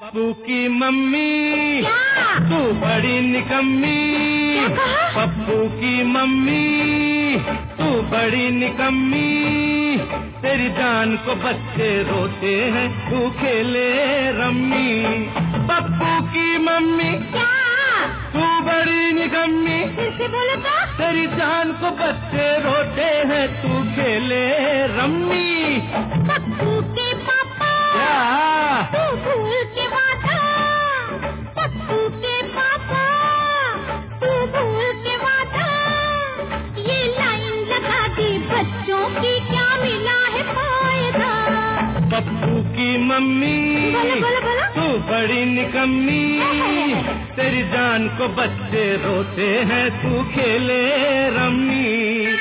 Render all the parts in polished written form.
पप्पू की मम्मी तू बड़ी निकम्मी। पप्पू की मम्मी तू बड़ी निकम्मी, तेरी जान को बच्चे रोते हैं तू खेले रम्मी। पप्पू की मम्मी तू बड़ी निकम्मी, तेरी जान को बच्चे रोते हैं तू खेले रम्मी। पप्पू के पापा तू भूल के वादा, पप्पू के पापा तू भूल के वादा, ये लाइन लगा दी बच्चों की क्या मिला है फायदा। पप्पू की मम्मी तू बड़ी निकम्मी, तेरी जान को बच्चे रोते हैं तू खेले रम्मी।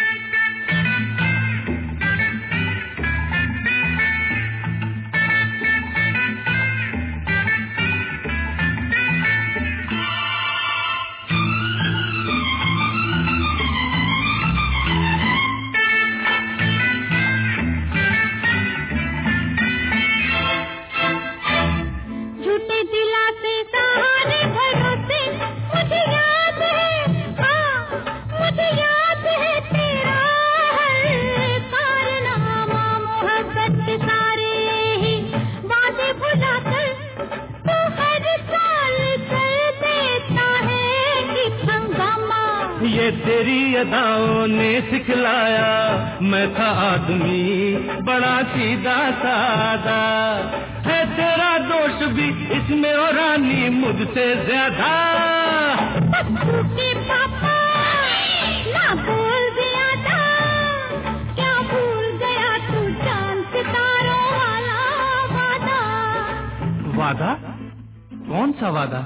तेरी अदाओं ने सिखलाया, मैं था आदमी बड़ा सीधा सादा, है तेरा दोष भी इसमें और रानी मुझसे ज्यादा। पप्पू के पापा ना बोल दिया था, क्या भूल गया तू चांद सितारों वाला वादा। वादा? कौन सा वादा?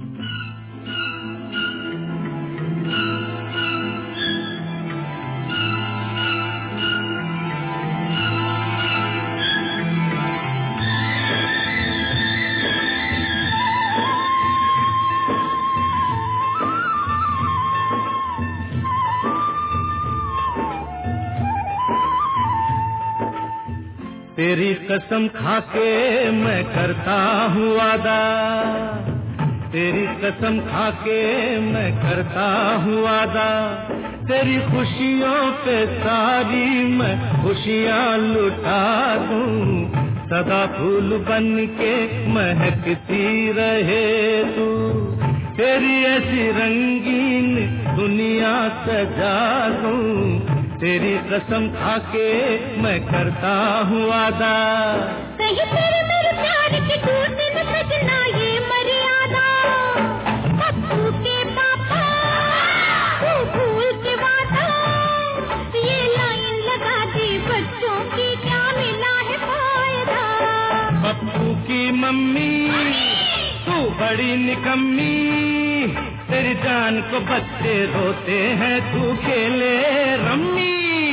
तेरी कसम खाके मैं करता हूँ वादा, तेरी कसम खाके मैं करता हूँ वादा, तेरी खुशियों पे सारी मैं खुशियाँ लुटा दूँ, सदा फूल बन के महकती रहे तू, तेरी ऐसी रंगीन दुनिया सजा दूँ, तेरी कसम खाके मैं करता हूँ वादा। कहीं तेरे मेरे प्यार के टूटने न सजना ये मर्यादा। पप्पू के पापा तू भूल के वादा, ये लाइन लगा दी बच्चों की क्या मिला है फायदा। पप्पू की मम्मी तू बड़ी निकम्मी, तेरी जान को बच्चे रोते हैं तू खेले रम्मी।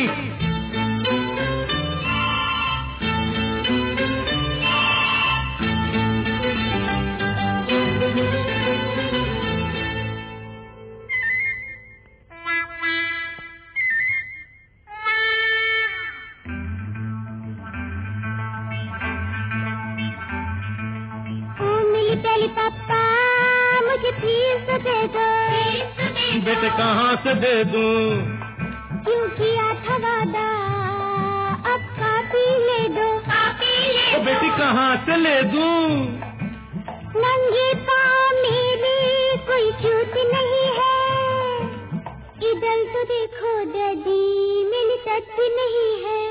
पापा मुझे फीस दे दो। बेटे कहाँ से दे दूं? क्यों किया था वादा, अब कापी ले दो। तो बेटी कहाँ से ले दूं? नंगे पाँव मेरे कोई छूट नहीं है, इधर तो देखो दादी मेरी तक नहीं है,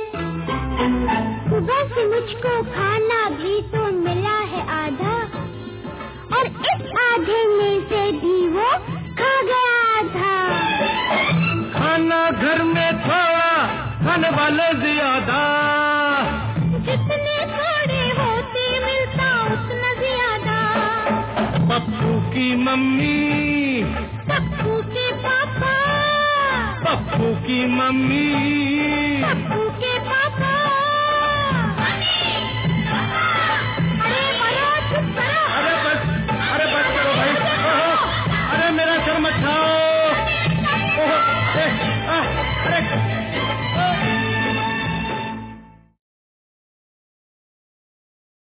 बस मुझको खाना भी तो मिला है आधा, और इस आधे में से भी वो खा गया था। खाना घर में थोड़ा, खाने वाले ज्यादा, जितने थोड़े होते मिलता उतना ज्यादा। पप्पू की मम्मी, पप्पू के पापा, पप्पू की मम्मी, पप्पू के पापा।